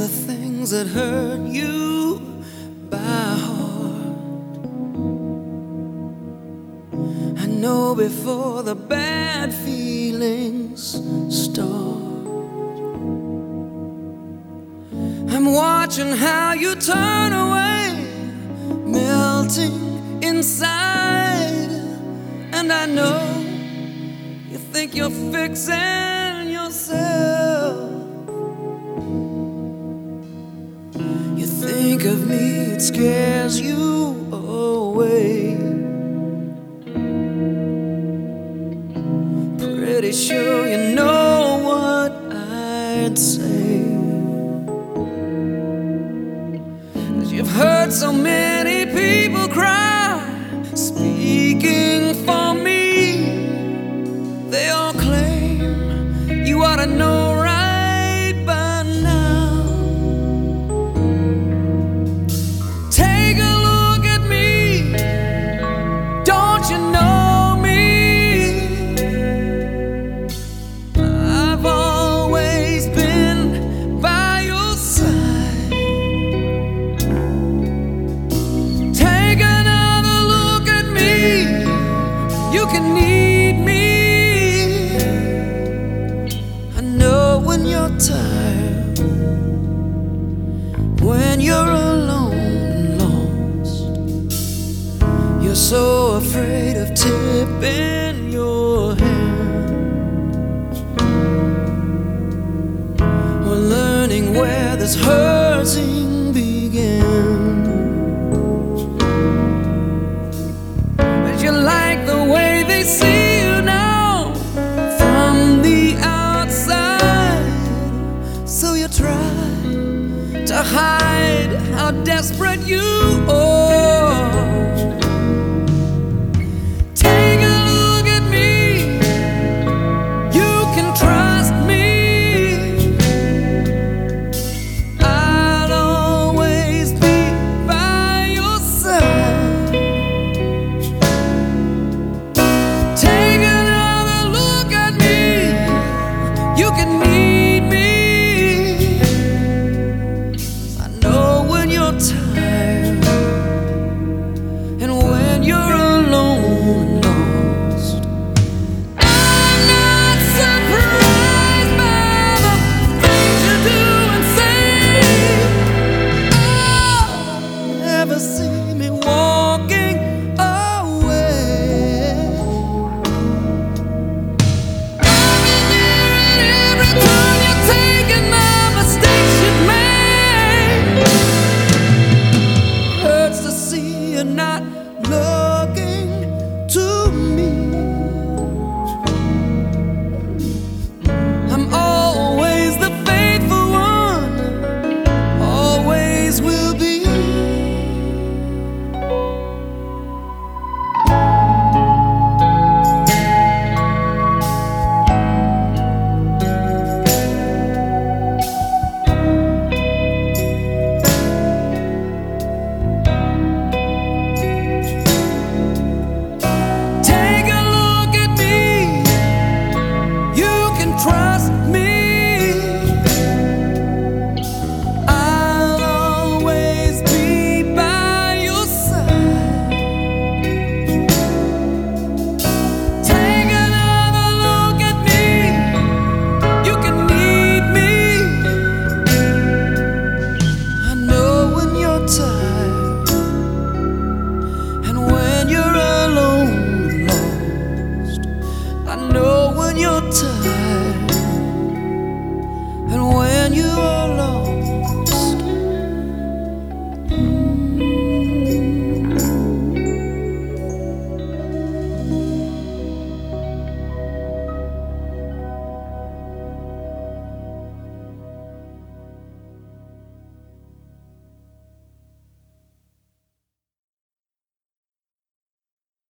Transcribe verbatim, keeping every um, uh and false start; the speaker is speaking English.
the things that hurt you by heart. I know before the bad feelings start. I'm watching how you turn away, melting inside. And I know you think you're fixing yourself. You think of me, it scares you away. Pretty sure you know what I'd say. You've heard so many people cry, speaking for me. They all claim you ought to know right by now. Take a look at me, don't you know me? I've always been by your side. You can need me. I know when you're tired, when you're alone and lost, you're so afraid of tipping your hand, or learning where this hurting began. You like the way they see you now from the outside, so you try to hide how desperate you are. Take a look at me, you can trust me. I'll always be by your side. You can need me. I know when you're tired and when you're alone and lost. I'm not surprised by the things you do and say. Oh, never see me walking away. Time you're taking the mistakes you've made. Hurts to see you not looking to me. I'm always the faithful one, always will be. Trust me, I'll always be by your side. Take another look at me, you can need me. I know when you're tired and when you're alone and lost. I know when you're tired and when you are lost.